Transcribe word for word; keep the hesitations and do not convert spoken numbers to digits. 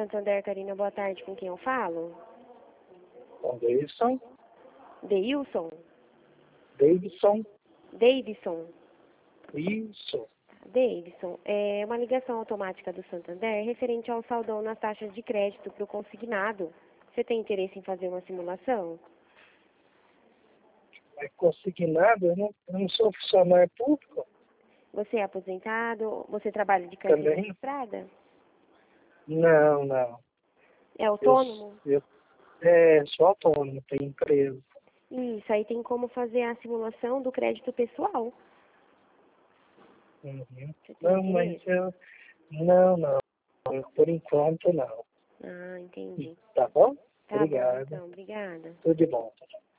Santander, Carina, boa tarde. Com quem eu falo? Com Davidson. Deilson? Davidson. Davidson. Isso. Davidson, é uma ligação automática do Santander referente ao saldão nas taxas de crédito para o consignado. Você tem interesse em fazer uma simulação? É consignado? Eu não, eu não sou funcionário público. Você é aposentado? Você trabalha de carteira Também? registrada? Não, não. É autônomo? Eu, eu é, sou autônomo, tenho empresa. Isso, aí tem como fazer a simulação do crédito pessoal. Uhum. Você tem Não, interesse? mas eu... Não, não. Por enquanto, não. Ah, entendi. Tá bom? Tá bom, Obrigado. então. Obrigada. Tudo de bom.